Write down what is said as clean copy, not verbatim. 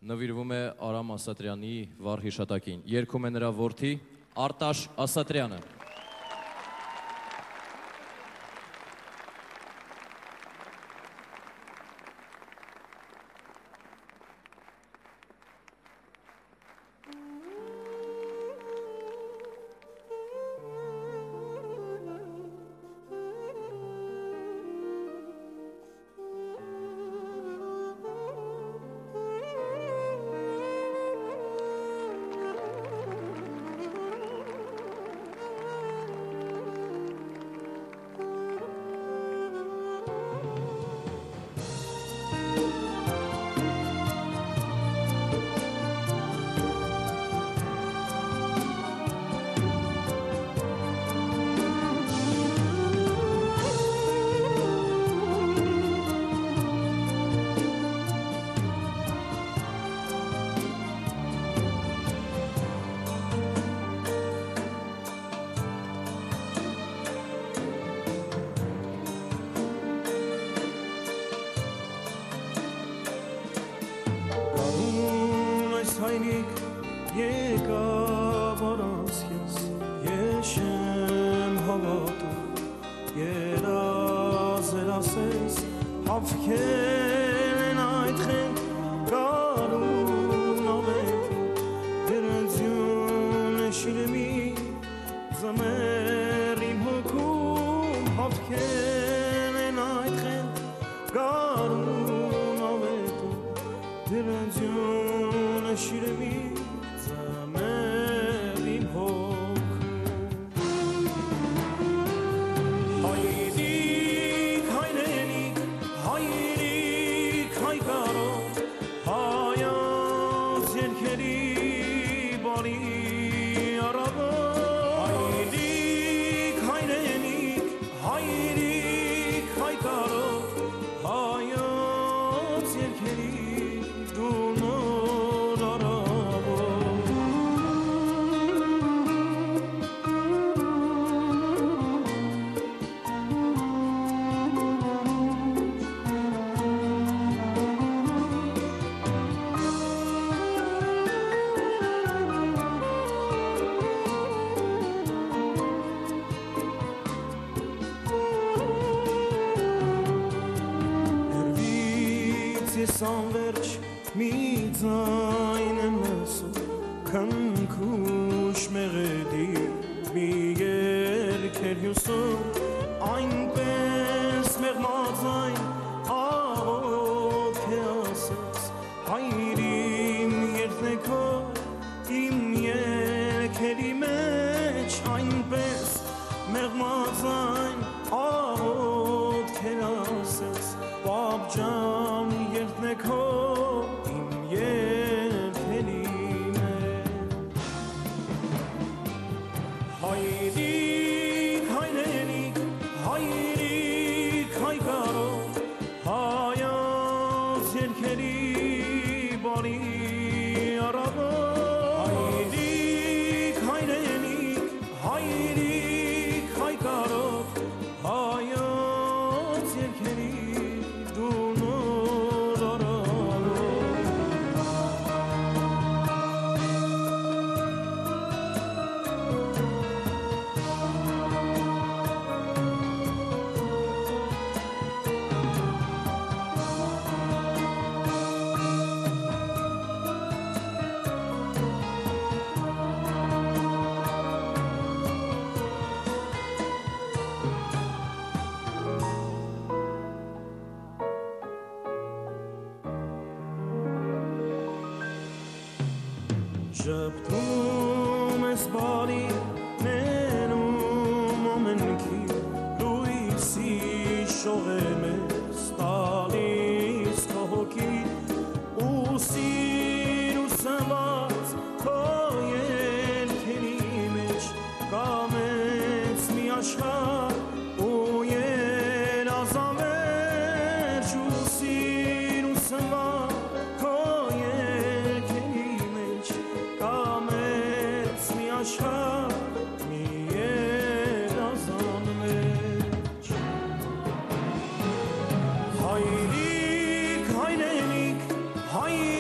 նվիրվում է Արամ Ասատրյանի վառ հիշատակին։ Երգում է նրա որդի Արտաշ Ասատրյանը։ Հայրիկ եկավ առանց ես, ես չեմ հավատում, երազել ասես, հավքել են այդ խենք, գարուն ավետում, դրնձյուն շիրեմի, զմեր իմ հոգում, հավքել են այդ խենք, գարուն ավետում, դրնձյուն շիրեմի զմեր իմ հոգում Հայրիկ, հայրենիք, հայրիկ, հայկարով հայոց երգերի բարի առավոտ Հայրիկ, հայրենիք, հայրիկ, հայկարով հայոց երգերի Ես անվերջ մի ձայն եմ լսում, քնքուշ մեղեդի մի երգեր հյուսում, այնպես մեղմաձայն աղոթ է ասես, հայրիմ երդնեքո իմ երգերի մեջ, այնպես մեղմաձայն աղոթ է ասես, պապջան երդնեքո իմ երդերի մեջ Հայրիկ, հայրենիք, հայրիկ, հայկարով հայոց երգերի բարի առավոտ Հայրիկ, հայրենիք, հայրիկ, հայկարով հայոց երգերի Շպտում ես բարի ներում ամենքի լույսի շողեմ ես տալիս քո հոգի ու սիր ու սնված քո երգերի մեջ կամեց մի աշխարհ ու երազամերջ ու սիր ու սնված քո երգերի մեջ կամեց մի աշխարհ մի երազամերջ Հայրիկ, հայրենիք, հայրիկ